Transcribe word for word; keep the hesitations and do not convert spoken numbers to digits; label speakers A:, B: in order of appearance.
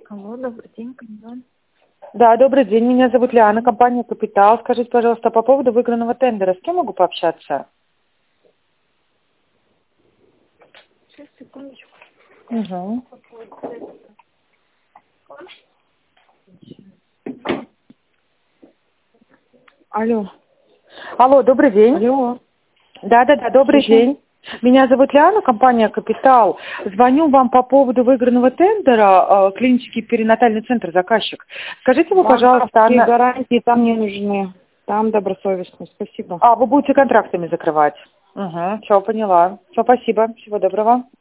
A: Алло, добрый день, Камилан.
B: Да, добрый день. Меня зовут Лиана, компания «Капитал». Скажите, пожалуйста, по поводу выигранного тендера, с кем могу пообщаться?
A: Сейчас, секундочку.
B: Угу.
A: Алло.
B: Алло, добрый день.
A: Алло.
B: Да-да-да, добрый
A: Слушаю.
B: день. Меня зовут Лиана, компания «Капитал». Звоню вам по поводу выигранного тендера, э, клинический перинатальный центр, заказчик. Скажите мне, пожалуйста,
A: Банковские
B: Анна...
A: гарантии там не нужны. Там добросовестно. Спасибо.
B: А, вы будете контрактами закрывать? Угу, все, поняла. Все, спасибо. Всего доброго.